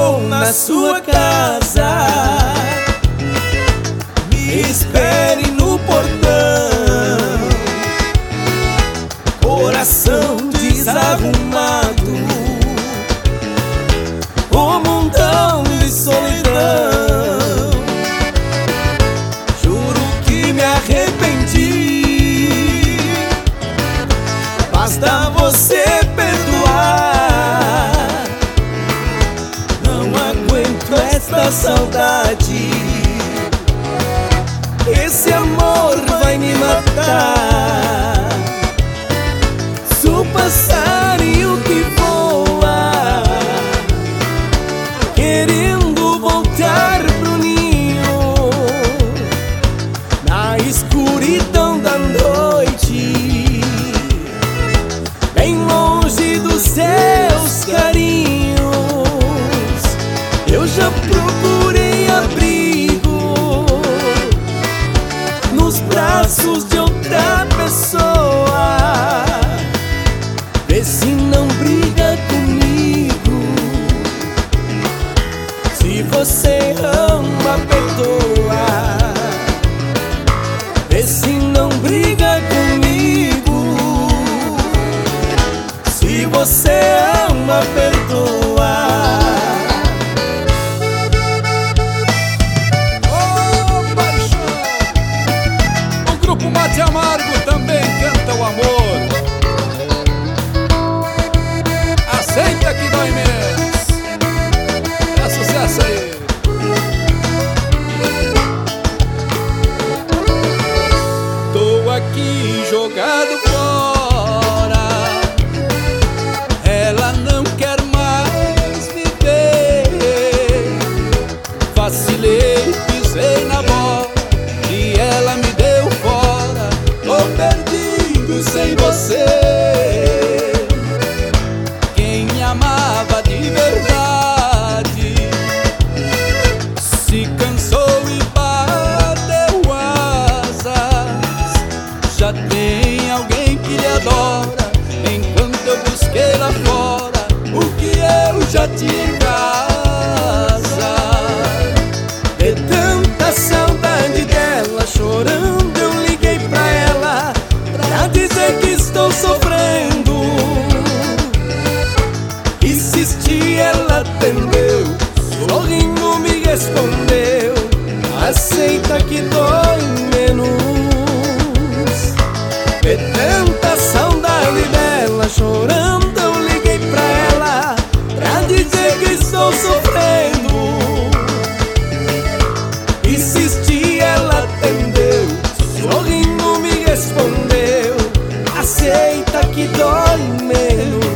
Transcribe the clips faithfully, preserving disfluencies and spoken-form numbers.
vou na sua casa. Me espere no portão, coração desarrumado, um montão de solidão. Juro que me arrependi, basta você perdoar. Não aguento esta saudade, esse amor vai me matar. Sou passarinho que voa, querendo voltar pro ninho, na escuridão da noite, bem longe dos seus carinhos. Eu já procurei abrigo nos braços de outra pessoa. Vê se não briga comigo. Se você ama, perdoa. Vê se não briga comigo. Se você ama, perdoa. O Mate Amargo também canta o amor. Aceita que dói menos. É sucesso aí. Tô aqui jogado fora, ela não quer mais me ver. Vacilei, pisei na bola e ela me deu fora. Tô perdido sem você. Quem me amava de verdade se cansou e bateu asas. Já tem alguém que lhe adora, enquanto eu busquei lá fora o que eu já tinha em casa. De tanta saudade dela, chorando eu liguei pra ela, pra dizer que estou sofrendo. Insisti, ela atendeu, sorrindo me respondeu: aceita que dói menos. De tanta saudade dela, chorando eu liguei pra ela, pra dizer que estou sofrendo. Insisti, ela atendeu, sorrindo me respondeu: aceita que dói menos.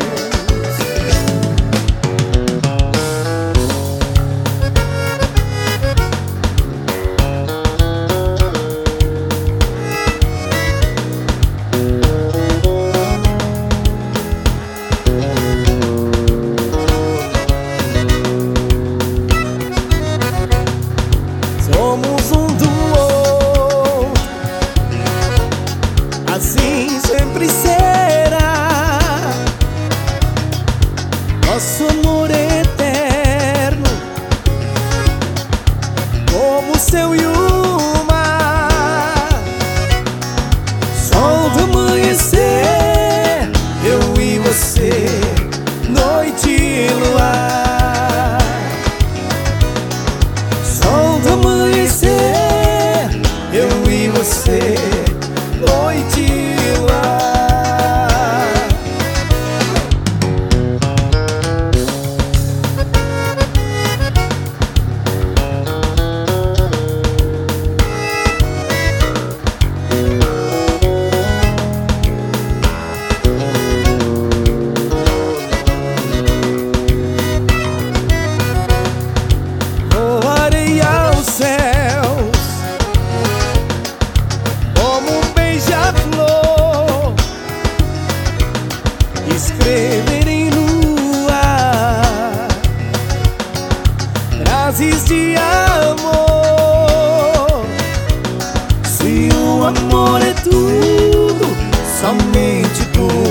Somos um do outro, assim sempre será. Nosso amor é eterno, como o céu e o mar. Sol do amanhecer, eu e você, noite e luar. Sol do amanhecer, eu e você, noite e luar. Voarei aos céus como um beija-flor, escreverei no ar frases de amor. Se o amor é tudo, somente tudo,